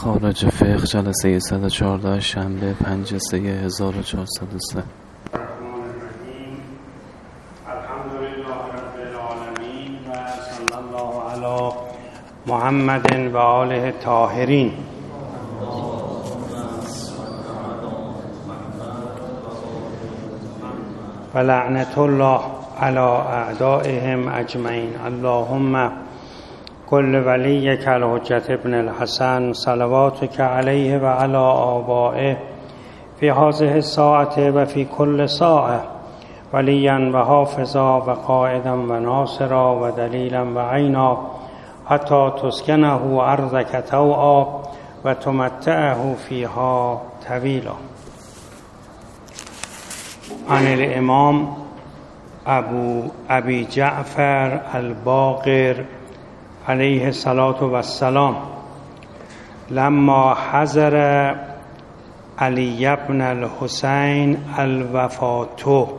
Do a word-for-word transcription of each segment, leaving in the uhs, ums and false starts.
خارج فقه جلسه صد و چهارده شنبه پنج سه هزار و چهارصد و سه. الحمدلله رب العالمین و صلی الله علی محمد و آله الطاهرین. و لعنت الله علی اعدائهم اجمعین. اللهم کل ولیک الحجة ابن الحسن صلواتک علیه و علی آبائه فی هذه الساعة و فی کل ساعة ولیا و حافظا و قائدا و ناصرا و دلیلا و عینا حتی تسکنه ارضک طوعا و تمتعه فیها طویلا. عن الامام ابو ابی جعفر الباقر علیه الصلاة والسلام لما حضر علی بن الحسین الوفاة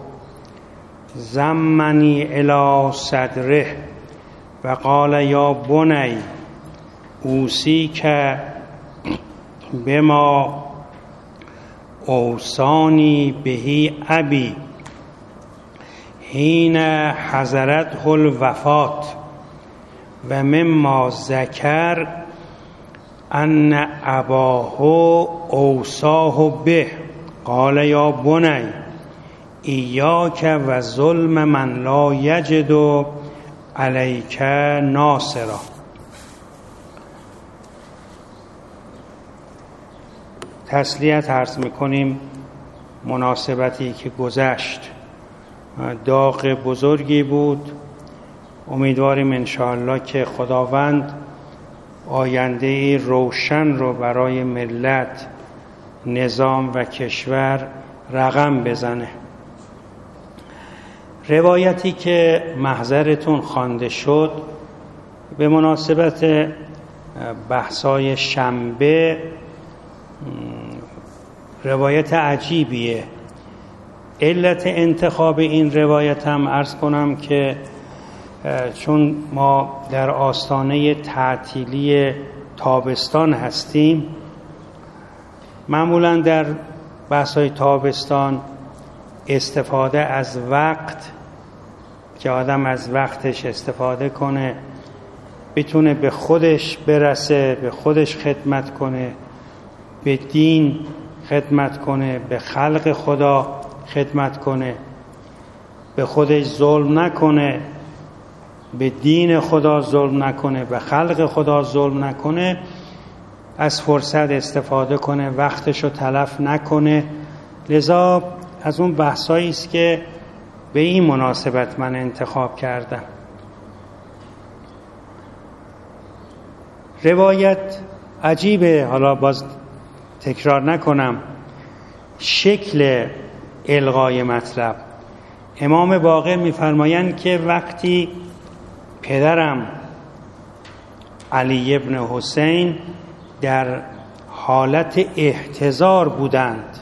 ضمنی الی صدره و قال یا بنی اوصیک بما اوصانی بهی ابی حین حضرته الوفاة و مما ذکر ان اباه اوصاه به قال یا بنی ایاک و ظلم من لا یجد علیک ناصرا. تسلیت عرض میکنیم مناسبتی که گذشت داغ بزرگی بود. امیدواریم انشاءالله که خداوند آینده روشن رو برای ملت، نظام و کشور رقم بزنه. روایتی که محضرتون خوانده شد به مناسبت بحثای شنبه روایت عجیبیه. علت انتخاب این روایت هم عرض کنم که چون ما در آستانه تعطیلی تابستان هستیم، معمولا در بحث‌های تابستان استفاده از وقت که آدم از وقتش استفاده کنه، بتونه به خودش برسه، به خودش خدمت کنه، به دین خدمت کنه، به خلق خدا خدمت کنه، به خودش ظلم نکنه، به دین خدا ظلم نکنه، به خلق خدا ظلم نکنه، از فرصت استفاده کنه، وقتشو تلف نکنه. لذا از اون بحثایی است که به این مناسبت من انتخاب کردم. روایت عجیبه، حالا باز تکرار نکنم. شکل الغای مطلب، امام باقر می‌فرمایند که وقتی پدرم علی ابن حسین در حالت احتضار بودند،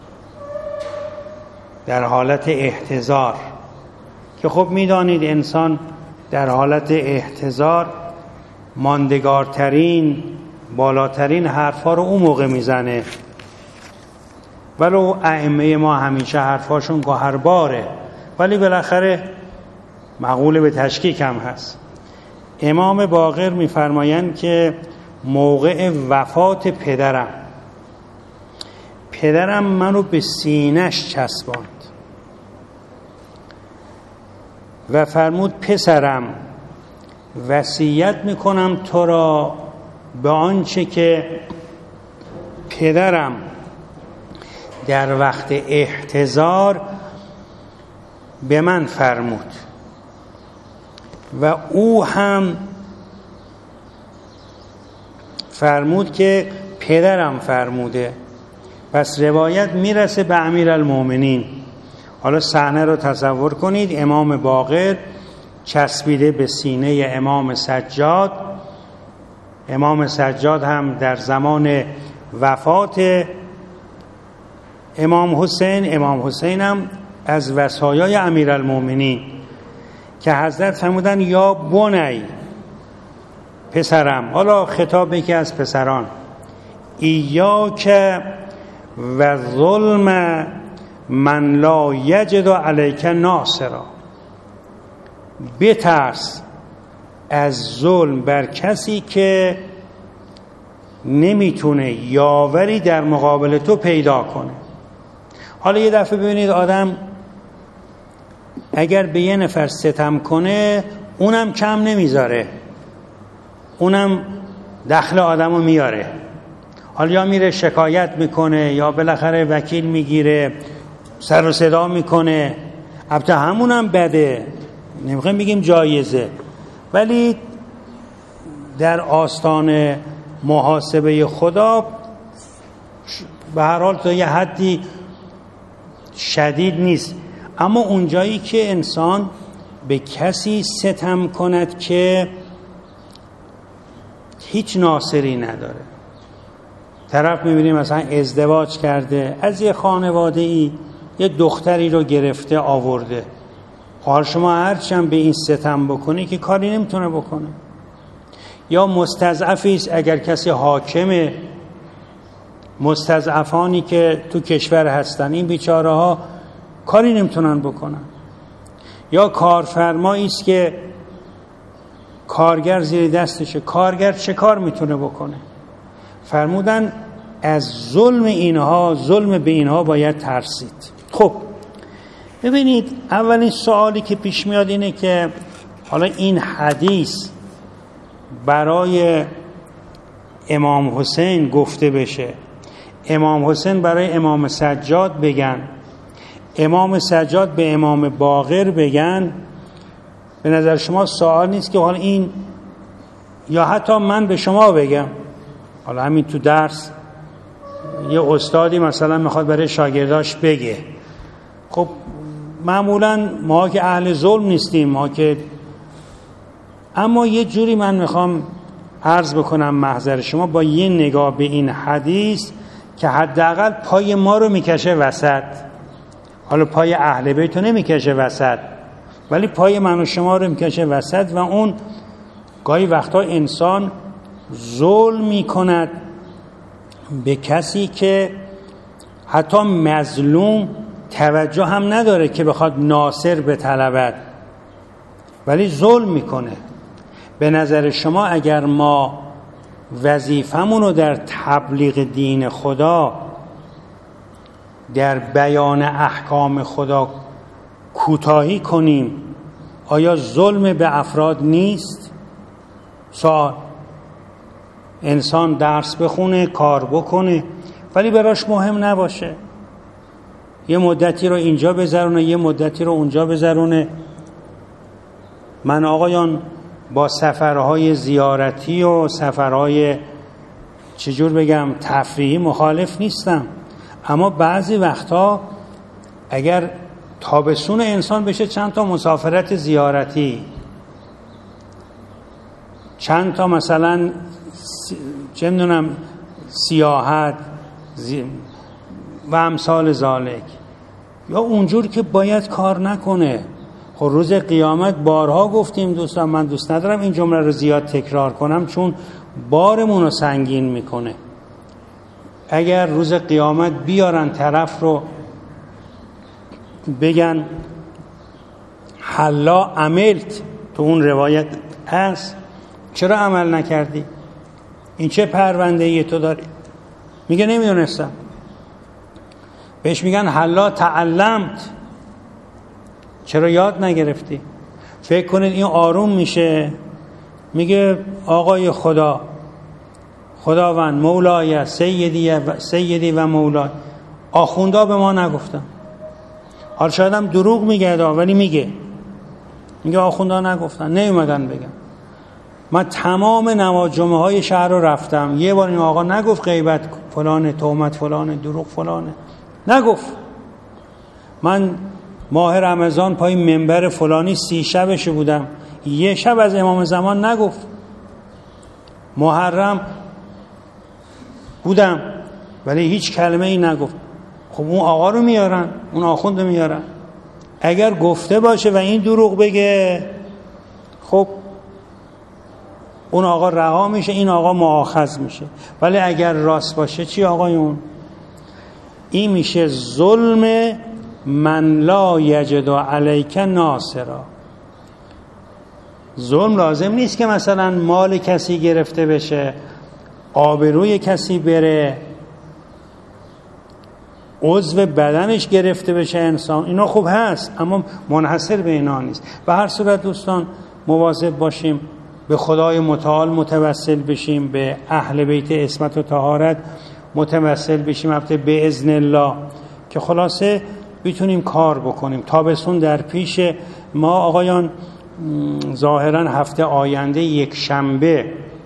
در حالت احتضار که خب میدانید انسان در حالت احتضار ماندگارترین بالاترین حرفا رو اون موقع میزنه، ولو ائمه ما همیشه حرفاشون گوهرباره ولی بالاخره مقوله به تشکیک هم هست. امام باقر می‌فرمایند که موقع وفات پدرم پدرم منو به سینه‌اش چسباند و فرمود پسرم وصیت میکنم تو را به آنچه که پدرم در وقت احتضار به من فرمود و او هم فرمود که پدرم فرموده. پس روایت میرسه به امیرالمومنین. حالا صحنه رو تصور کنید، امام باقر چسبیده به سینه امام سجاد. امام سجاد هم در زمان وفات امام حسین، امام حسین هم از وصایای امیرالمومنین که حضرت فرمودن یا بنی، پسرم. حالا خطاب یکی از پسران، ایاک و ظلم من لا یجد علیک ناصرا. بترس از ظلم بر کسی که نمیتونه یاوری در مقابل تو پیدا کنه. حالا یه دفعه ببینید آدم اگر به یه نفر ستم کنه اونم کم نمیذاره، اونم دخل آدمو میاره. حالا یا میره شکایت میکنه یا بالاخره وکیل میگیره، سر و صدا میکنه. البته همونم بده، نمیخوایم بگیم جایزه، ولی در آستان محاسبه خدا به هر حال تا یه حدی شدید نیست. اما اونجایی که انسان به کسی ستم کند که هیچ ناصری نداره، طرف میبینیم مثلا ازدواج کرده، از یه خانواده ای یه دختری رو گرفته آورده، حال شما هرچند به این ستم بکنی که کاری نمیتونه بکنه. یا مستضعفی است، اگر کسی حاکمه، مستضعفانی که تو کشور هستن این بیچاره ها کاری نمیتونن بکنن. یا کارفرمایی است که کارگر زیر دستشه، کارگر چه کار میتونه بکنه؟ فرمودن از ظلم اینها، ظلم به اینها باید ترسید. خب ببینید، اولین سوالی که پیش میاد اینه که حالا این حدیث برای امام حسین گفته بشه، امام حسین برای امام سجاد بگن، امام سجاد به امام باقر بگن، به نظر شما سوال نیست که حالا این، یا حتی من به شما بگم، حالا همین تو درس یه استادی مثلا میخواد برای شاگرداش بگه، خب معمولا ما که اهل ظلم نیستیم، ما که، اما یه جوری من میخوام عرض بکنم محضر شما با یه نگاه به این حدیث که حداقل پای ما رو میکشه وسط. حالا پای اهل بیت رو نمیکشه وسط، ولی پای من و شما رو میکشه وسط. و اون گاهی وقتا انسان ظلم میکند به کسی که حتی مظلوم توجه هم نداره که بخواد ناصر بطلبد، ولی ظلم میکنه. به نظر شما اگر ما وظیفمون رو در تبلیغ دین خدا، در بیان احکام خدا کوتاهی کنیم، آیا ظلم به افراد نیست؟ سوال. انسان درس بخونه، کار بکنه، ولی براش مهم نباشه، یه مدتی رو اینجا بذارونه، یه مدتی رو اونجا بذارونه. من آقایان با سفرهای زیارتی و سفرهای چجور بگم تفریحی مخالف نیستم، اما بعضی وقتا اگر تابستون انسان بشه چند تا مسافرت زیارتی، چند تا مثلا چه میدونم سیاحت زی... و امثال ذالک، یا اونجور که باید کار نکنه. خب روز قیامت بارها گفتیم دوستان، من دوست ندارم این جمله رو زیاد تکرار کنم چون بارمون رو سنگین میکنه. اگر روز قیامت بیارن طرف رو بگن حالا عملت، تو اون روایت هست، چرا عمل نکردی؟ این چه پرونده‌ای تو داری؟ میگه نمیدونستم. بهش میگن حالا تعلمت، چرا یاد نگرفتی؟ فکر کنید این آروم میشه، میگه آقای خدا، خداوند، مولای، سیدی و سیدی و مولای، آخوندا به ما نگفتن. حالا شاید هم دروغ میگه ولی میگه میگه آخوندا نگفتن، نیومدن بگن. من تمام نماز جمعه های شهر رو رفتم، یه بار این آقا نگفت غیبت فلانه، تهمت فلانه، دروغ فلانه، نگفت. من ماه رمضان پای منبر فلانی سی شبش بودم، یه شب از امام زمان نگفت. محرم بودم ولی هیچ کلمه ای نگفت. خب اون آقا رو میارن، اون آخوند رو میارن. اگر گفته باشه و این دروغ بگه، خب اون آقا رها میشه، این آقا مؤاخذ میشه. ولی اگر راست باشه چی آقایون؟ این میشه ظلم من لا یجد علیک ناصرا. ظلم لازم نیست که مثلا مال کسی گرفته بشه، آبروی کسی بره، عضو بدنش گرفته بشه انسان. اینا خوب هست اما منحصر به اینا نیست. به هر صورت دوستان مواظب باشیم، به خدای متعال متوسل بشیم، به اهل بیت عصمت و طهارت متوسل بشیم البته به اذن الله، که خلاصه بتونیم کار بکنیم. تابستون در پیش ما آقایان. ظاهرا هفته آینده یک شنبه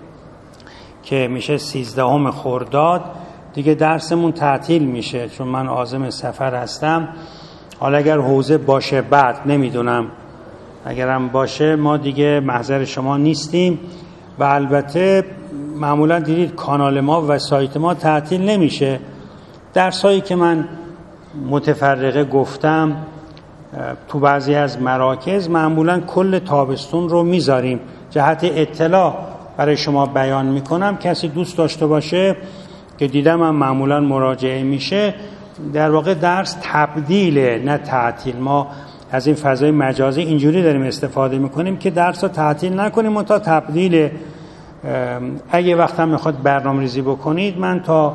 که میشه سیزدهم خرداد دیگه درسمون تعطیل میشه، چون من عازم سفر هستم. حالا اگر حوزه باشه بعد نمیدونم، اگرم باشه ما دیگه محضر شما نیستیم. و البته معمولا دیدید کانال ما و سایت ما تعطیل نمیشه. درسایی که من متفرقه گفتم تو بعضی از مراکز معمولا کل تابستون رو میذاریم، جهت اطلاع برای شما بیان میکنم. کسی دوست داشته باشه که دیدم من معمولا مراجعه میشه، در واقع درس تبدیله نه تعطیل. ما از این فضای مجازی اینجوری داریم استفاده میکنیم که درس رو تعطیل نکنیم و تا تبدیل. اگه وقت هم میخواد برنامه ریزی بکنید، من تا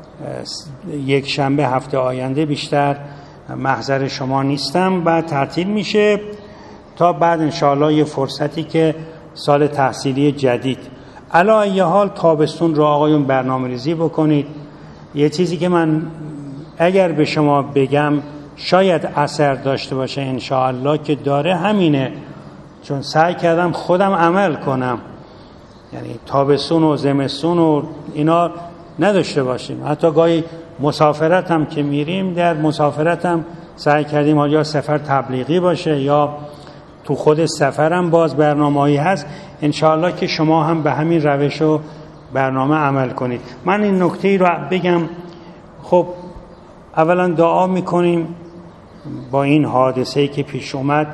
یک شنبه هفته آینده بیشتر محضر شما نیستم، بعد تعطیل میشه تا بعد انشاءالله یه فرصتی که سال تحصیلی جدید. علی ای حال تابستون رو آقایون برنامه ریزی بکنید. یه چیزی که من اگر به شما بگم شاید اثر داشته باشه انشاءالله که داره همینه، چون سعی کردم خودم عمل کنم، یعنی تابستون و زمستون و اینا نداشته باشیم. حتی گاهی مسافرت هم که میریم، در مسافرت هم سعی کردیم یا سفر تبلیغی باشه یا تو خود سفر هم باز برنامه‌ای هست. انشاءالله که شما هم به همین روش و برنامه عمل کنید. من این نکته رو بگم. خب اولا دعا میکنیم با این حادثه‌ای که پیش اومد.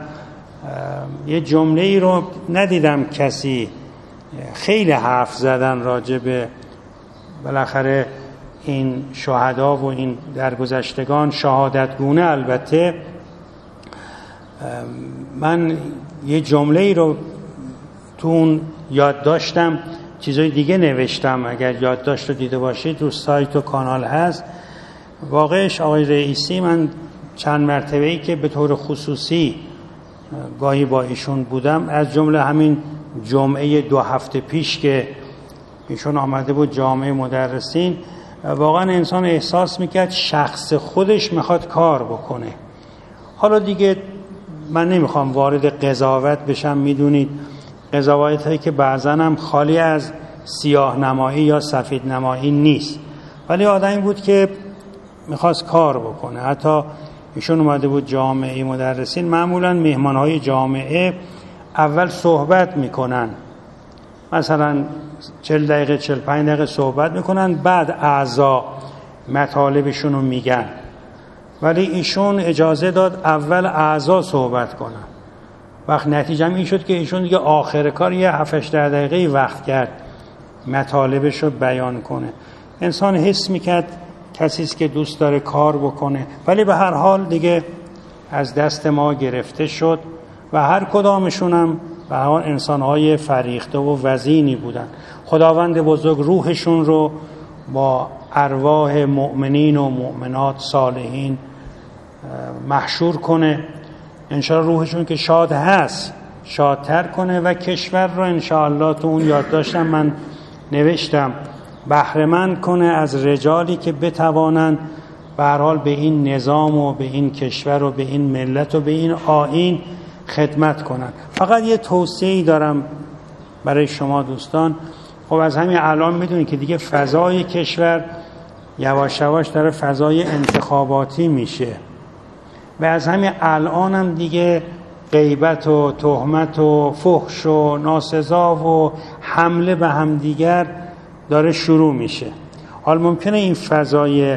یه جمله ای رو ندیدم کسی خیلی حرف زدن راجع به بالاخره این شهدا و این درگذشتگان شهادتگونه. البته من یه جمله ای رو تو اون یاد داشتم، چیزای دیگه نوشتم، اگر یادداشت رو دیده باشید رو سایت و کانال هست. واقعش آقای رئیسی من چند مرتبه‌ای که به طور خصوصی گاهی با ایشون بودم، از جمله همین جمعه دو هفته پیش که ایشون آمده بود جامعه مدرسین، واقعا انسان احساس میکرد شخص خودش میخواد کار بکنه. حالا دیگه من نمیخوام وارد قضاوت بشم، میدونید قضاوت هایی که بعضا هم خالی از سیاه نمایی یا سفید نمایی نیست، ولی آدمی بود که میخواست کار بکنه. حتی ایشون اومده بود جامعه مدرسین، معمولا مهمانهای جامعه اول صحبت میکنن، مثلا چهل دقیقه چهل پنج دقیقه صحبت میکنن، بعد اعضا مطالبشون رو میگن. ولی ایشون اجازه داد اول اعضا صحبت کنن. وقت نتیجه این شد که ایشون دیگه آخر کار یه هفت هشت دقیقه وقت کرد مطالبش رو بیان کنه. انسان حس میکرد کسیست که دوست داره کار بکنه، ولی به هر حال دیگه از دست ما گرفته شد و هر کدامشون هم به هر حال انسانهای فریخته و وزینی بودن. خداوند بزرگ روحشون رو با ارواح مؤمنین و مؤمنات صالحین محشور کنه. انشاءالله روحشون که شاد هست شادتر کنه و کشور رو انشاءالله تو اون یادداشتم من نوشتم بهره‌مند کنه از رجالی که بتوانند به هر حال به این نظام و به این کشور و به این ملت و به این آیین خدمت کنن. فقط یه توصیه‌ای دارم برای شما دوستان. خب از همین الان میدونید که دیگه فضای کشور یواش یواش داره فضای انتخاباتی میشه و از همین الان هم دیگه غیبت و تهمت و فحش و ناسزا و حمله به هم دیگر داره شروع میشه. حالا ممکنه این فضای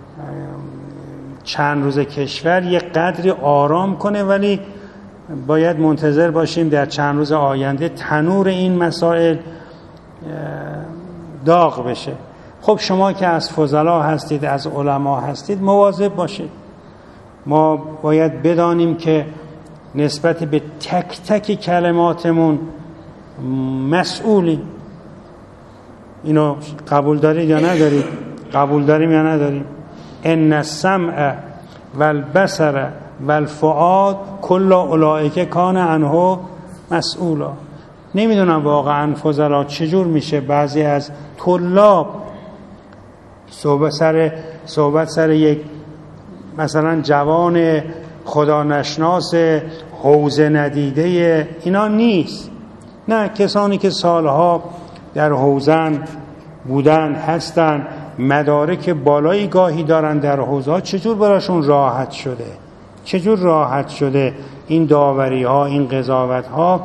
چند روز کشور یه قدری آرام کنه، ولی باید منتظر باشیم در چند روز آینده تنور این مسائل داغ بشه. خب شما که از فضلا هستید، از علما هستید، مواظب باشید. ما باید بدانیم که نسبت به تک تک کلماتمون مسئولیم. اینو قبول دارید یا ندارید؟ قبول داریم یا نداریم؟ ان السمع والبصر والفؤاد کل اولئک کان عنه مسئولا. نمیدونم واقعا فضلا چجور میشه بعضی از طلاب صحبت سر صحبت سر یک مثلا جوان خدا نشناس حوزه ندیده اینا نیست. نه، کسانی که سالها در حوزن بودن هستن، مدارک بالایی گاهی دارن در حوزه ها، چجور براشون راحت شده چجور راحت شده این داوری ها، این قضاوت ها.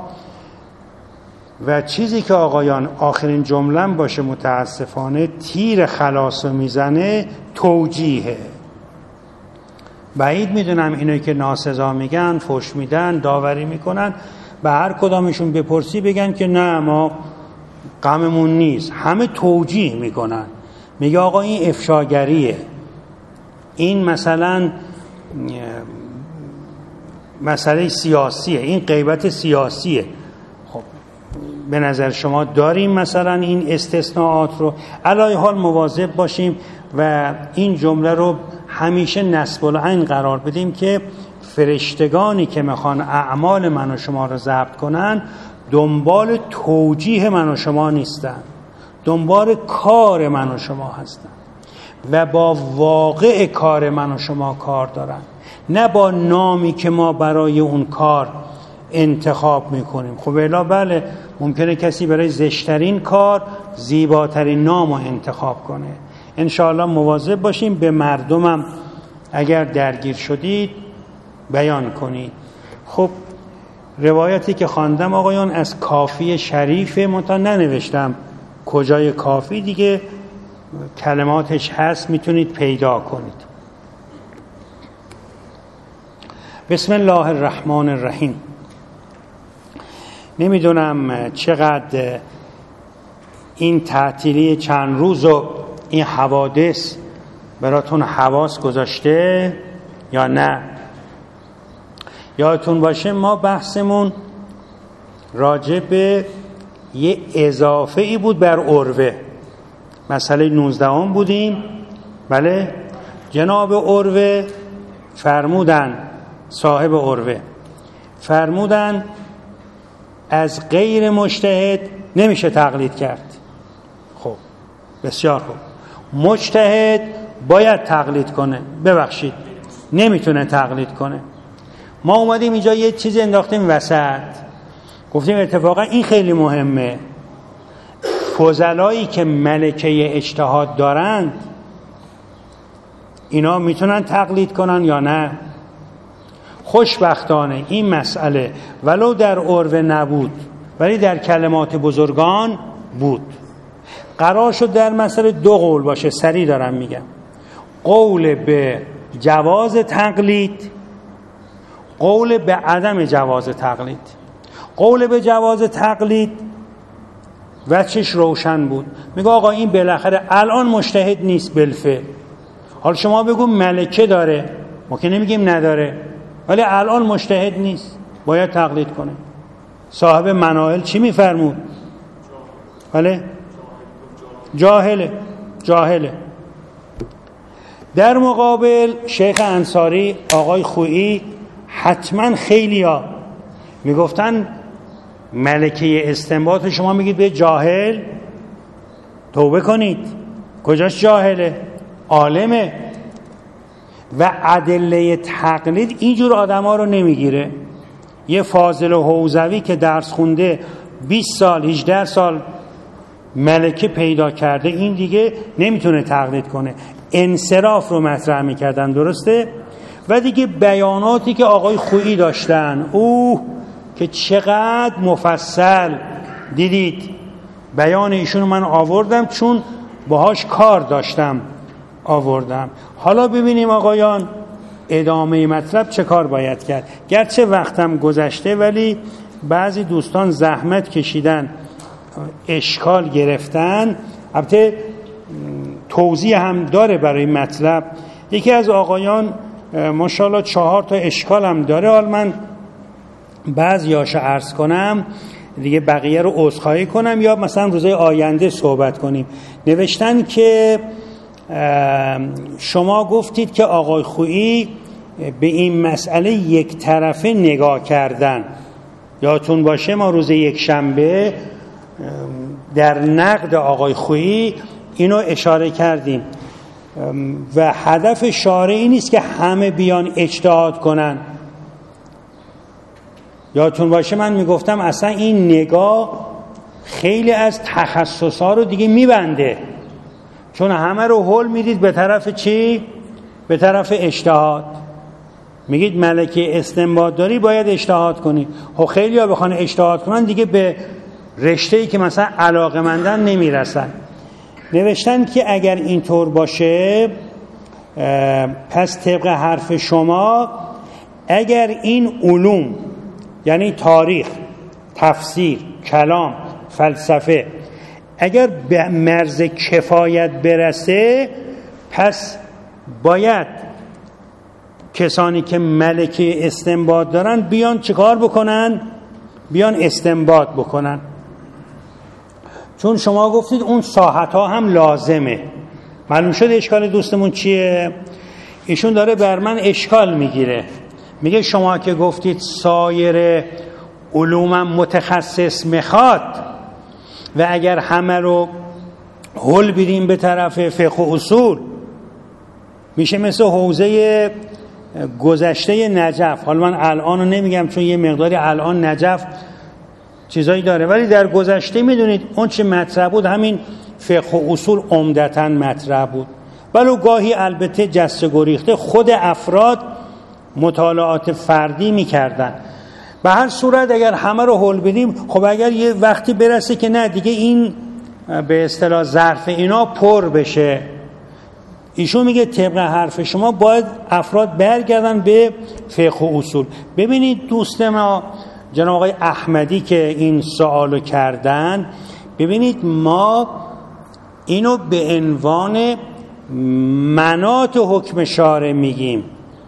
و چیزی که آقایان آخرین جمله‌ام باشه، متاسفانه تیر خلاصو میزنه توجیهه. بعید میدونم اینایی که ناسزا میگن، فحش میدن، داوری میکنن، به هر کدامشون بپرسی بگن که نه ما غممون نیست. همه توجیه میکنن، میگه آقا این افشاگریه، این مثلا مسئله سیاسیه، این غیبت سیاسیه. خب به نظر شما داریم مثلا این استثناءات رو؟ علی حال مواظب باشیم و این جمله رو همیشه نصب العین قرار بدیم که فرشتگانی که میخوان اعمال من و شما رو ضبط کنن دنبال توجیه من و شما نیستن، دنبال کار من و شما هستن و با واقع کار من و شما کار دارن، نه با نامی که ما برای اون کار انتخاب میکنیم. خب الا بله، ممکنه کسی برای زشترین کار زیباترین نام رو انتخاب کنه. انشاءالله مواظب باشیم. به مردمم اگر درگیر شدید بیان کنید. خب روایتی که خواندم آقایان از کافی شریفه، منتها ننوشتم کجای کافی، دیگه کلماتش هست میتونید پیدا کنید. بسم الله الرحمن الرحیم. نمیدونم چقدر این تعطیلی چند روز و این حوادث براتون حواس گذاشته یا نه. یادتون باشه ما بحثمون راجع به یه اضافه ای بود بر عروه، مسئله نوزدهم بودیم. بله، جناب عروه فرمودن، صاحب عروه فرمودن از غیر مجتهد نمیشه تقلید کرد. خب بسیار خوب، مجتهد باید تقلید کنه، ببخشید نمیتونه تقلید کنه. ما اومدیم اینجا یه چیز انداختیم وسط، گفتیم اتفاقا این خیلی مهمه. فضلایی که ملکه اجتهاد دارند اینا میتونن تقلید کنن یا نه؟ خوشبختانه این مسئله ولو در عروه نبود ولی در کلمات بزرگان بود. قرار شد در مسئله دو قول باشه، سریع دارم میگم. قول به جواز تقلید، قول به عدم جواز تقلید. قول به جواز تقلید وجهش روشن بود، میگه آقا این بالاخره الان مجتهد نیست بالفعل. حالا شما بگو ملکه داره، ما که نمیگیم نداره، ولی الان مجتهد نیست، باید تقلید کنه. صاحب منائل چی میفرمود؟ بله جاهله، جاهله. در مقابل شیخ انصاری، آقای خویی، حتما خیلی ها میگفتن ملکه استنباط شما میگید به جاهل، توبه کنید. کجاش جاهله؟ عالمه. و ادله تقلید اینجور آدم ها رو نمیگیره. یه فاضل و حوزوی که درس خونده بیست سال هجده سال ملکه پیدا کرده، این دیگه نمیتونه تقلید کنه. انصراف رو مطرح میکردن، درسته؟ و دیگه بیاناتی که آقای خویی داشتن، اوه که چقدر مفصل، دیدید بیان ایشون من آوردم چون باهاش کار داشتم آوردم. حالا ببینیم آقایان ادامه مطلب چه کار باید کرد. گرچه وقتم گذشته ولی بعضی دوستان زحمت کشیدن اشکال گرفتن. البته توضیح هم داره برای مطلب. یکی از آقایان ماشاءالله چهار تا اشکال هم داره، حال من بعضیاشو عرض کنم دیگه بقیه رو عذرخواهی کنم یا مثلا روزهای آینده صحبت کنیم. نوشتن که شما گفتید که آقای خویی به این مسئله یک طرفه نگاه کردن. یادتون باشه ما روز یک شنبه در نقد آقای خویی اینو اشاره کردیم و هدف شارع این نیست که همه بیان اجتهاد کنن. یادتون باشه من میگفتم اصلا این نگاه خیلی از تخصصها رو دیگه میبنده، چون همه رو هول میدید به طرف چی؟ به طرف اجتهاد. میگید ملکه استنباط داری باید اجتهاد کنی. خب خیلی ها بخوان اجتهاد کنن دیگه به رشته‌ای که مثلا علاقه‌مندن نمیرسن. نوشتن که اگر اینطور باشه پس طبق حرف شما اگر این علوم یعنی تاریخ، تفسیر، کلام، فلسفه اگر به مرز کفایت برسه پس باید کسانی که ملکه استنباط دارن بیان چیکار بکنن؟ بیان استنباط بکنن. چون شما گفتید اون ساحت ها هم لازمه. معلوم شد اشکال دوستمون چیه؟ ایشون داره بر من اشکال میگیره، میگه شما که گفتید سایر علومم متخصص میخواد و اگر همه رو هل بیدیم به طرف فقه و اصول میشه مثل حوزه گذشته نجف. حالا من الان رو نمیگم چون یه مقداری الان نجف چیزایی داره، ولی در گذشته میدونید اون چه مطرح بود همین فقه و اصول عمدتاً مطرح بود، ولو گاهی البته جسته گریخته خود افراد مطالعات فردی میکردن. به هر صورت اگر همه رو هل بدیم خب اگر یه وقتی برسه که نه دیگه این به اصطلاح ظرف اینا پر بشه، ایشون میگه طبق حرف شما باید افراد برگردن به فقه و اصول. ببینید دوست ما جناب آقای احمدی که این سوالو کردن، ببینید ما اینو به عنوان مناط حکم شارع میگیم،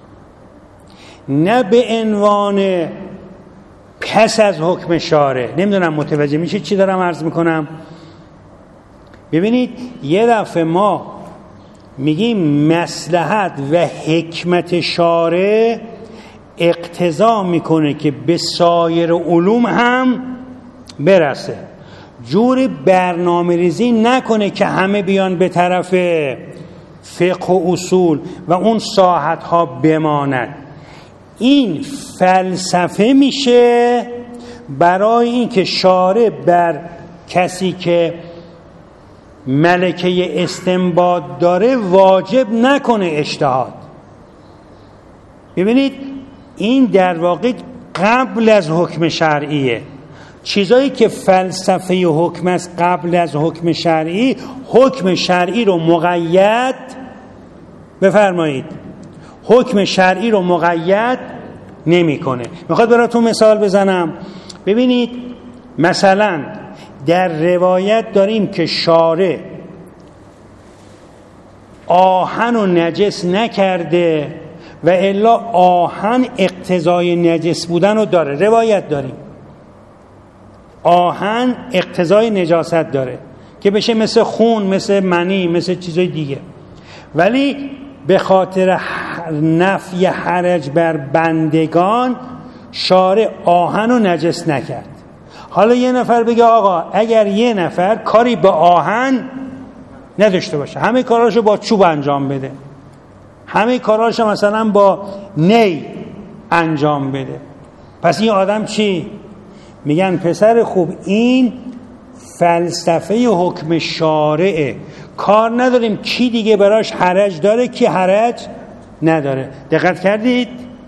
نه به عنوان پس از حکم شارع. نمیدونم متوجه میشه چی دارم عرض میکنم؟ ببینید یه دفعه ما میگیم مصلحت و حکمت شارع اقتضا میکنه که به سایر علوم هم برسه، جور برنامه ریزی نکنه که همه بیان به طرف فقه و اصول و اون ساحت ها بماند. این فلسفه میشه برای این که شارع بر کسی که ملکه استنباط داره واجب نکنه اجتهاد. ببینید این در واقع قبل از حکم شرعیه. چیزایی که فلسفه حکم است قبل از حکم شرعی، حکم شرعی رو مقید بفرمایید حکم شرعی رو مقید نمیکنه. میخواد براتون مثال بزنم. ببینید مثلا در روایت داریم که شارع آهن و نجس نکرده و الا آهن اقتضای نجس بودن رو داره. روایت داریم آهن اقتضای نجاست داره که بشه مثل خون، مثل منی، مثل چیزای دیگه، ولی به خاطر نفی حرج بر بندگان شارع آهن و نجس نکرد. حالا یه نفر بگه آقا اگر یه نفر کاری با آهن نداشته باشه، همه کاراشو با چوب انجام بده، همه کاراشو مثلا با نی انجام بده، پس این آدم چی؟ میگن پسر خوب این فلسفه حکم شارعه، کار نداریم کی دیگه براش حرج داره کی حرج نداره. دقت کردید؟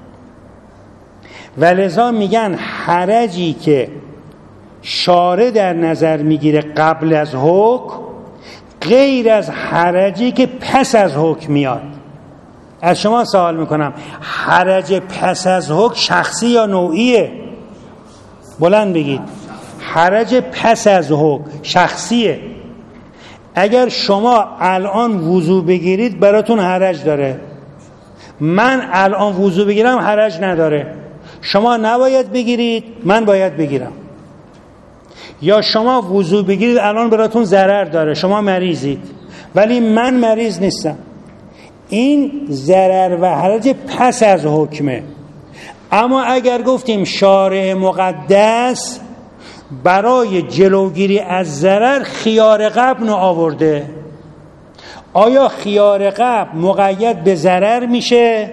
ولذا میگن حرجی که شارع در نظر میگیره قبل از حکم غیر از حرجی که پس از حکم میاد. از شما سوال میکنم حرج پس از حکم شخصی یا نوعیه؟ بلند بگید. حرج پس از حکم شخصیه. اگر شما الان وضو بگیرید براتون حرج داره، من الان وضو بگیرم حرج نداره. شما نباید بگیرید، من باید بگیرم. یا شما وضو بگیرید الان براتون ضرر داره، شما مریضید ولی من مریض نیستم. این ضرر و حرج پس از حکمه. اما اگر گفتیم شارع مقدس برای جلوگیری از ضرر خیار قبل آورده، آیا خیار قبل مقید به ضرر میشه؟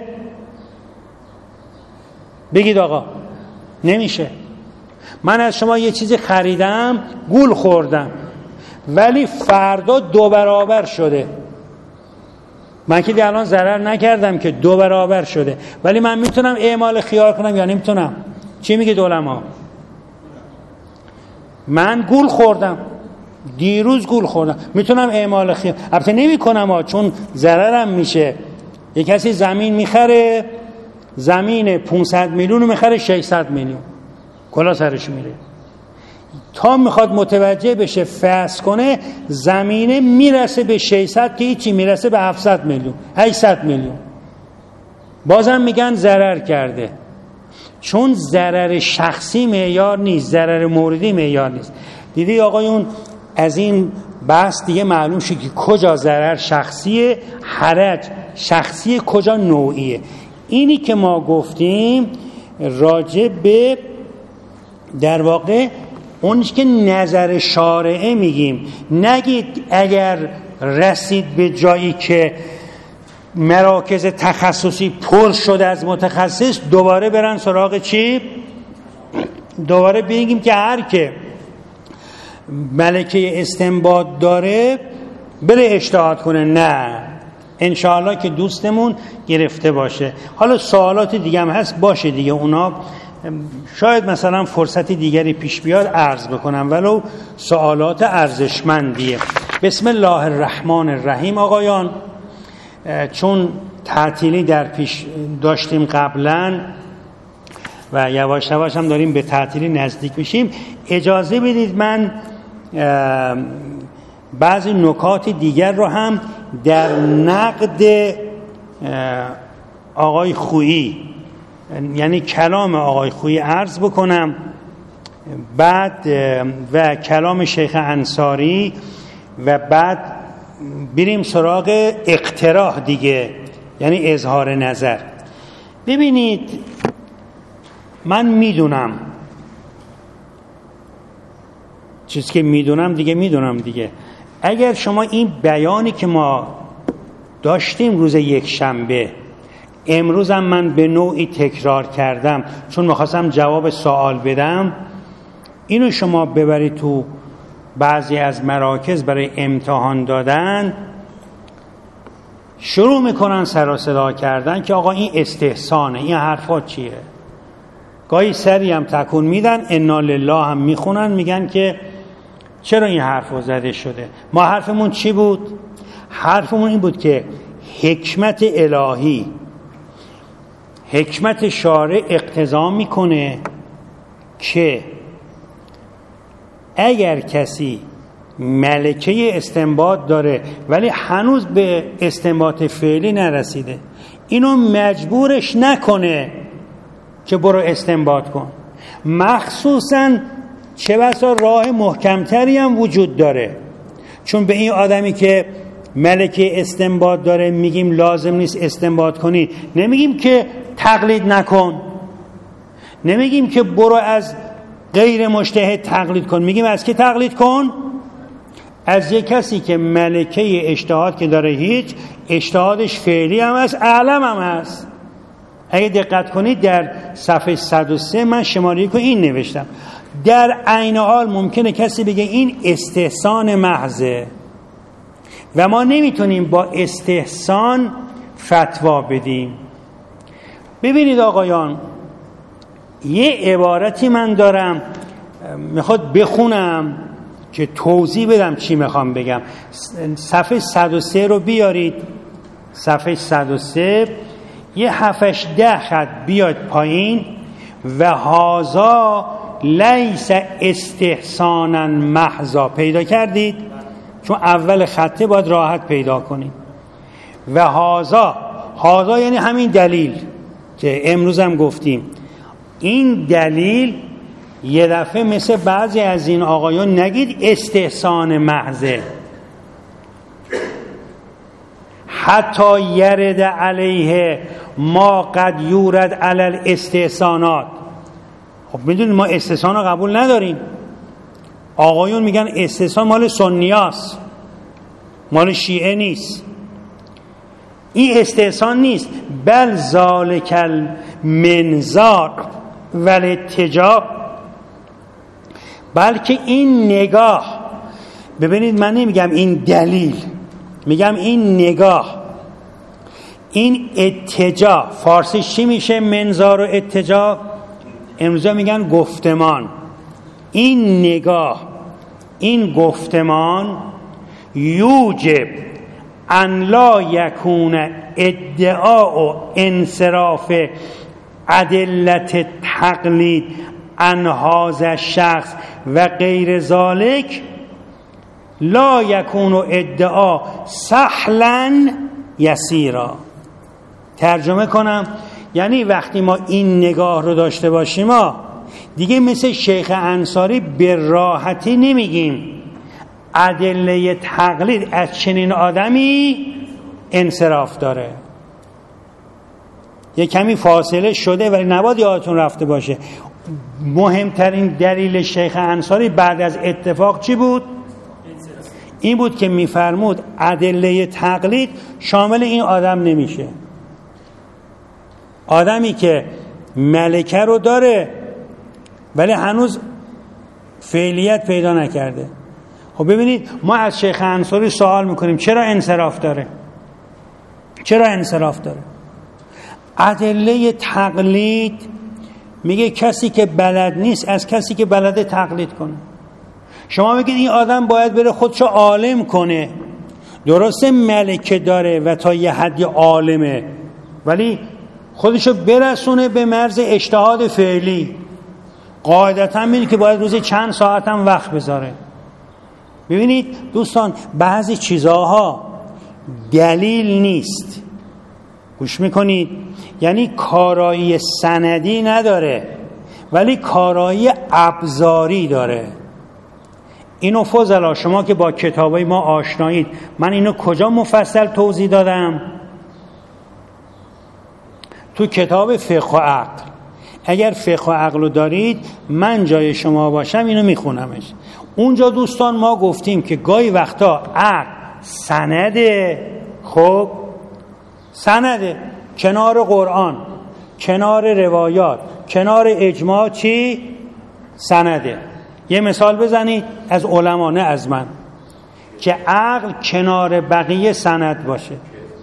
بگید آقا. نمیشه. من از شما یه چیزی خریدم، گول خوردم، ولی فردا دو برابر شده. من که دیگه الان ضرر نکردم که دو برابر شده، ولی من میتونم اعمال خیار کنم یا نمیتونم؟ چی میگه علما؟ من گول خوردم، دیروز گول خوردم، میتونم اعمال خیار. البته نمیکنم ها، چون ضررم میشه. یک کسی زمین میخره، زمین پانصد میلیون میخره ششصد میلیون، کلا سرش میره. تا میخواد متوجه بشه فحص کنه، زمینه میرسه به ششصد که هیچی، میرسه به هفتصد میلیون، هشتصد میلیون. بازم میگن ضرر کرده، چون ضرر شخصی معیار نیست، ضرر موردی معیار نیست. دیدی آقایون، از این بحث دیگه معلوم شد که کجا ضرر شخصیه، حرج شخصیه، کجا نوعیه. اینی که ما گفتیم راجع به در واقع اونیش که نظر شارعه میگیم. نگید اگر رسید به جایی که مراکز تخصصی پر شده از متخصص دوباره برن سراغ چی؟ دوباره بگیم که هر که ملکه استنباط داره بره اجتهاد کنه. نه، انشاءالله که دوستمون گرفته باشه. حالا سوالات دیگه هم هست، باشه دیگه، اونا شاید مثلا فرصت دیگری پیش بیاد عرض بکنم، ولو سوالات ارزشمندیه. بسم الله الرحمن الرحیم. آقایان، چون تعطیلی در پیش داشتیم قبلا و یواش یواش هم داریم به تعطیلی نزدیک میشیم، اجازه بدید من بعضی نکات دیگر رو هم در نقد آقای خویی، یعنی کلام آقای خویی عرض بکنم، بعد و کلام شیخ انصاری، و بعد بریم سراغ اقتراح دیگه، یعنی اظهار نظر. ببینید، من میدونم چیزی که میدونم دیگه میدونم دیگه. اگر شما این بیانی که ما داشتیم روز یک شنبه، امروز هم من به نوعی تکرار کردم چون میخواستم جواب سوال بدم، اینو شما ببرید تو بعضی از مراکز برای امتحان دادن، شروع میکنن سر و صدا کردن که آقا این استحسانه، این حرفات چیه؟ گاهی سری هم تکون میدن، انا لله هم میخونن، میگن که چرا این حرف زده شده. ما حرفمون چی بود؟ حرفمون این بود که حکمت الهی، حکمت شارع اقتضا میکنه که اگر کسی ملکه استنباط داره ولی هنوز به استنباط فعلی نرسیده، اینو مجبورش نکنه که برو استنباط کن. مخصوصاً چه بسا راه محکمتری هم وجود داره، چون به این آدمی که ملکه استنباط داره میگیم لازم نیست استنباط کنی، نمیگیم که تقلید نکن، نمیگیم که برو از غیر مجتهد تقلید کن، میگیم از که تقلید کن؟ از یک کسی که ملکه اجتهاد که داره، هیچ اجتهادش فعلی هم هست، اعلم هم هست. اگه دقت کنید در صفحه صد و سه من شماره کو این نوشتم. در عین حال ممکنه کسی بگه این استحسان محضه و ما نمیتونیم با استحسان فتوا بدیم. ببینید آقایان، یه عبارتی من دارم میخواد بخونم که توضیح بدم چی میخوام بگم. صفحه صد و سه رو بیارید، صفحه صد و سه، یه هفتش ده خط بیاد پایین. و هازا لیس استحسانا محضا. پیدا کردید؟ چون اول خطه باید راحت پیدا کنید. و هازا، هازا یعنی همین دلیل که امروز هم گفتیم. این دلیل یه دفعه مثل بعضی از این آقایون نگید استحسان محضه، حتی یرد علیه ما قد یورد علی الاستحسانات. خب میدونید ما استحسان رو قبول نداریم. آقایون میگن استحسان مال سنیاست، مال شیعه نیست. این استحسان نیست، بل ذالک المنظار والاتجاه، بلکه این نگاه. ببینید من نمیگم این دلیل، میگم این نگاه، این اتجاه. فارسی چی میشه منظار و اتجاه؟ امروزه میگن گفتمان. این نگاه، این گفتمان یوجب ان لا یکون ادعا و انصراف ادلت تقلید عن هذا شخص و غیر ذالک لا یکون ادعا سهلا یسیرا. ترجمه کنم، یعنی وقتی ما این نگاه رو داشته باشیم ما دیگه مثل شیخ انصاری به راحتی نمیگیم ادله تقلید از چنین آدمی انصراف داره. یه کمی فاصله شده ولی نباید یادتون رفته باشه مهمترین دلیل شیخ انصاری بعد از اتفاق چی بود؟ این بود که میفرمود ادله تقلید شامل این آدم نمیشه. آدمی که ملکه رو داره ولی هنوز فعلیت پیدا نکرده. خب ببینید ما از شیخ انصاری سوال میکنیم چرا انصراف داره؟ چرا انصراف داره؟ ادله تقلید میگه کسی که بلد نیست از کسی که بلده تقلید کنه. شما میگید این آدم باید بره خودشو عالم کنه، درسته ملکه داره و تا یه حدی عالمه، ولی خودشو برسونه به مرز اجتهاد فعلی. قاعدتا میگه که باید روزی چند ساعت هم وقت بذاره. ببینید دوستان بعضی چیزاها دلیل نیست، گوش میکنید، یعنی کارایی سندی نداره ولی کارایی ابزاری داره. اینو فضلا شما که با کتابای ما آشنایید، من اینو کجا مفصل توضیح دادم؟ تو کتاب فقه و عقل. اگر فقه و عقل رو دارید من جای شما باشم اینو میخونمش. اونجا دوستان ما گفتیم که گاهی وقتا عقل سنده، خب سنده کنار قرآن، کنار روایات، کنار اجماع چی؟ سنده. یه مثال بزنید از علما نه از من، که عقل کنار بقیه سند باشه.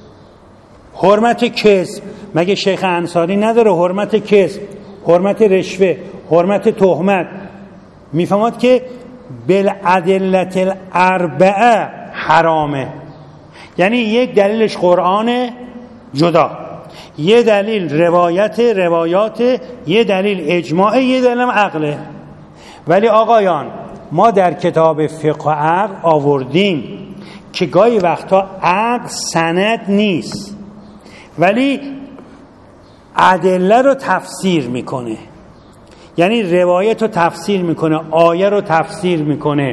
حرمت کذب، مگه شیخ انصاری نداره حرمت کذب، حرمت رشوه، حرمت تهمت؟ میفهمد که بالعدلت الاربعه حرامه. یعنی یک دلیلش قرآن جدا، یه دلیل روایت روایات، یه دلیل اجماع، یه دلیل عقله. ولی آقایان ما در کتاب فقه و عقل آوردیم که گاهی وقتا عقل سند نیست ولی ادله رو تفسیر میکنه، یعنی روایت رو تفسیر میکنه، آیه رو تفسیر میکنه.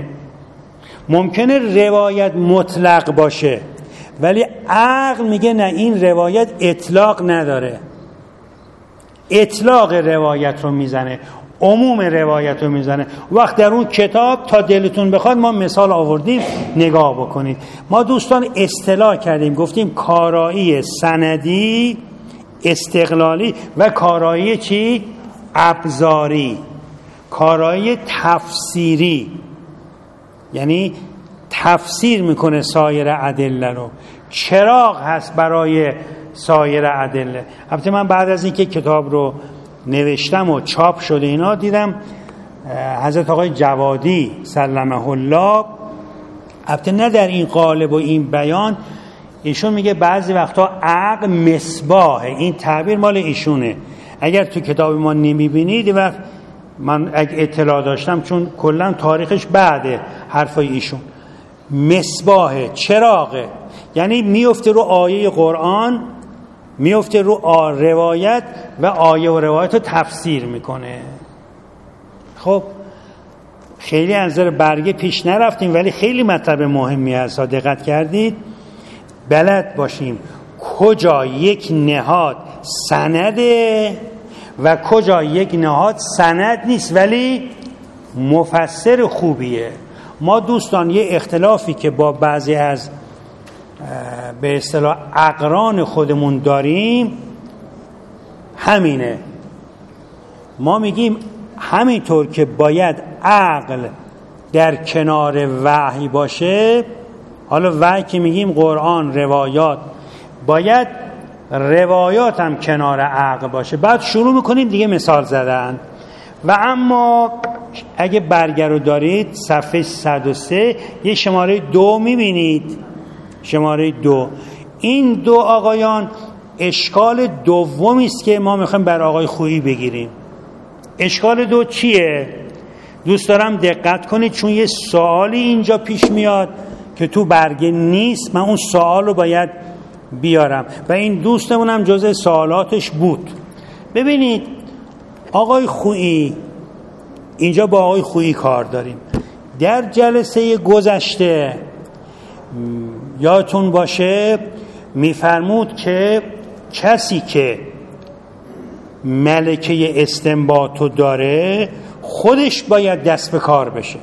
ممکنه روایت مطلق باشه ولی عقل میگه نه، این روایت اطلاق نداره، اطلاق روایت رو میزنه، عموم روایت رو میزنه. وقت در اون کتاب تا دلتون بخواد ما مثال آوردیم نگاه بکنید. ما دوستان اصطلاح کردیم، گفتیم کارایی سندی، استقلالی و کارایی چی؟ ابزاری. کارایی تفسیری یعنی تفسیر میکنه سایر ادله رو، چراغ هست برای سایر ادله. البته من بعد از اینکه کتاب رو نوشتم و چاپ شده اینا دیدم حضرت آقای جوادی سلمه الله، البته نه در این قالب و این بیان، ایشون میگه بعضی وقتا عقل مصباحه. این تعبیر مال ایشونه، اگر تو کتاب ما نمیبینید وقت من اگه اطلاع داشتم، چون کلا تاریخش بعده حرفای ایشون، مصباح چراغه، یعنی میفته رو آیه قرآن، میفته رو روایت و آیه و روایت رو تفسیر میکنه. خب خیلی از نظر برگه پیش نرفتیم، ولی خیلی مطلب مهمی هست، دقت کردید؟ بلد باشیم کجا یک نهاد سنده و کجا یک نهاد سند نیست ولی مفسر خوبیه. ما دوستان یه اختلافی که با بعضی از به اصطلاح اقران خودمون داریم همینه. ما میگیم همینطور که باید عقل در کنار وحی باشه، حالا وحی که میگیم قرآن، روایات، باید روایات هم کنار عقل باشه. بعد شروع میکنیم دیگه مثال زدن. و اما اگه برگر رو دارید صفحه صد و سه یه شماره دو میبینید، شماره دو. این دو آقایان اشکال دومی است که ما میخوایم بر آقای خویی بگیریم. اشکال دو چیه؟ دوست دارم دقت کنید، چون یه سوالی اینجا پیش میاد که تو برگه نیست، من اون سوال رو باید بیارم و این دوستمون هم جزء سوالاتش بود. ببینید آقای خویی، اینجا با آقای خویی کار داریم. در جلسه گذشته یادتون باشه میفرمود که کسی که ملکه استنباطو داره خودش باید دست به کار بشه.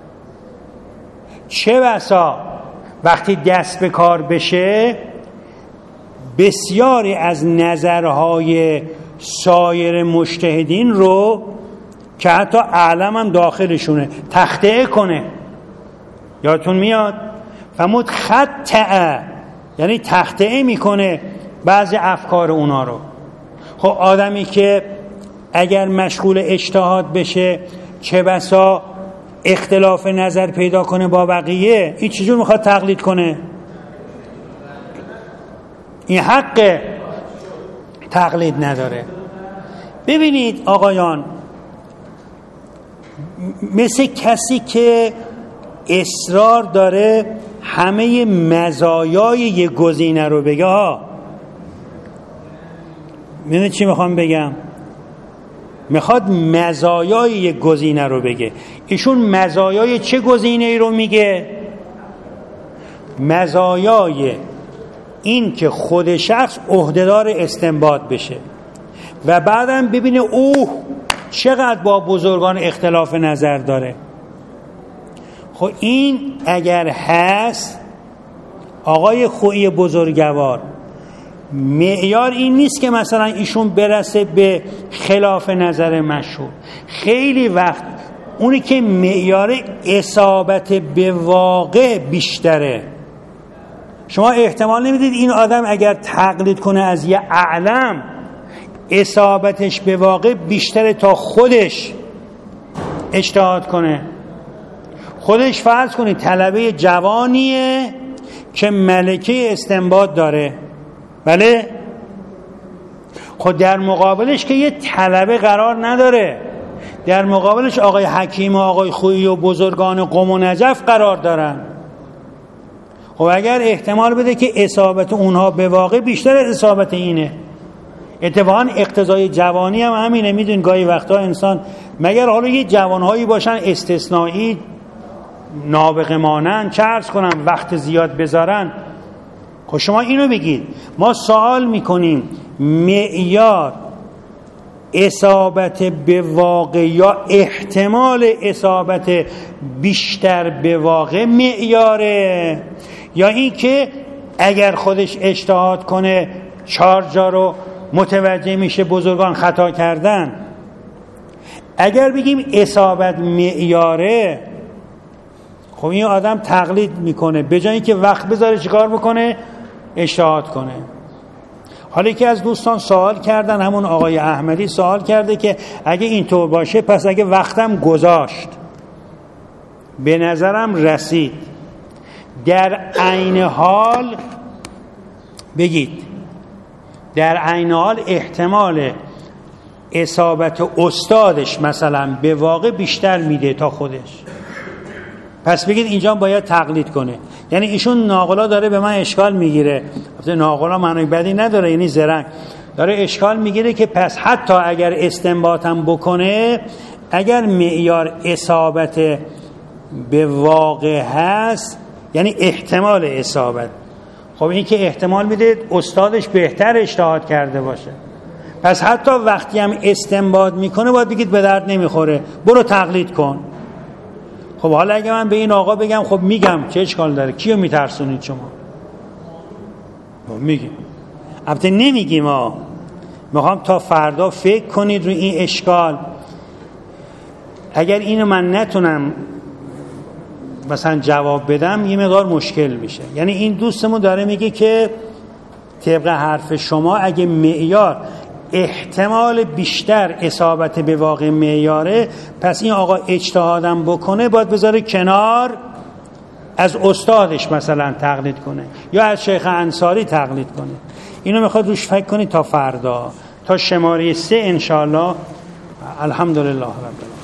چه بسا وقتی دست به کار بشه بسیاری از نظرهای سایر مجتهدین رو که حتی اعلم هم داخلشونه تخطئه کنه. یادتون میاد فرمود خطأ، یعنی تخطئه میکنه بعضی افکار اونا رو. خب آدمی که اگر مشغول اجتهاد بشه چه بسا اختلاف نظر پیدا کنه با بقیه، این چجور میخواد تقلید کنه؟ این حق تقلید نداره. ببینید آقایان، مثل کسی که اصرار داره همه مزایای یک گزینه رو بگه. ها میدونید چی میخوام بگم؟ میخواد مزایای یک گزینه رو بگه. ایشون مزایای چه گزینه ای رو میگه؟ مزایای این که خود شخص عهدهدار استنباط بشه و بعدم ببینه اوه چقدر با بزرگان اختلاف نظر داره. خب این اگر هست آقای خویی بزرگوار، معیار این نیست که مثلا ایشون برسه به خلاف نظر مشهور. خیلی وقت اونی که معیار اصابت به واقع بیشتره. شما احتمال نمیدید این آدم اگر تقلید کنه از یه اعلم اصابتش به واقع بیشتره تا خودش اجتهاد کنه. خودش فرض کنید طلبه جوانیه که ملکه استنباط داره، بله؟ خود در مقابلش که یه طلبه قرار نداره، در مقابلش آقای حکیم و آقای خویی و بزرگان قم و نجف قرار دارن. خب اگر احتمال بده که اصابت اونها به واقع بیشتر از اصابت اینه. اتفاقا اقتضای جوانی هم همینه. میدون گاهی وقتا انسان مگر حالا یه جوانهایی باشن استثنایی نابغه مانن، چه عرض کنم وقت زیاد بذارن. خب شما اینو بگید، ما سوال میکنیم معیار اصابت به واقع یا احتمال اصابت بیشتر به واقع معیاره، یا این که اگر خودش اجتهاد کنه چهار جا رو متوجه میشه بزرگان خطا کردن. اگر بگیم اصابت معیاره، خب این آدم تقلید میکنه، به جای اینکه وقت بذاره چیکار بکنه؟ اجتهاد کنه. حالا که از دوستان سوال کردن، همون آقای احمدی سوال کرده که اگه اینطور باشه پس اگه وقتم گذاشت به نظرم رسید، در عین حال بگید در عین حال احتمال اصابت استادش مثلا به واقع بیشتر میده تا خودش، پس بگید اینجا باید تقلید کنه. یعنی ایشون ناقلا داره به من اشکال میگیره، ناقلا معنی بدی نداره، یعنی زرنگ داره اشکال میگیره که پس حتی اگر استنباطم بکنه، اگر معیار اصابت به واقع هست یعنی احتمال اصابت، خب این که احتمال میده استادش بهتر اجتهاد کرده باشه، پس حتی وقتی هم استنباط میکنه باید بگید به درد نمیخوره، برو تقلید کن. خب حالا اگه من به این آقا بگم خب میگم چه اشکال داره، کیو میترسونید شما؟ میگیم البته نمیگیم، ما میخوام تا فردا فکر کنید روی این اشکال. اگر اینو من نتونم مثلا جواب بدم یه مقدار مشکل میشه. یعنی این دوستمون داره میگه که طبق حرف شما اگه معیار احتمال بیشتر اصابت به واقع معیاره، پس این آقا اجتهادم بکنه باید بذاره کنار، از استادش مثلا تقلید کنه یا از شیخ انصاری تقلید کنه. اینو میخواد روش فکر کنید تا فردا، تا شماره سه انشاءالله. الحمدلله رب العالمین.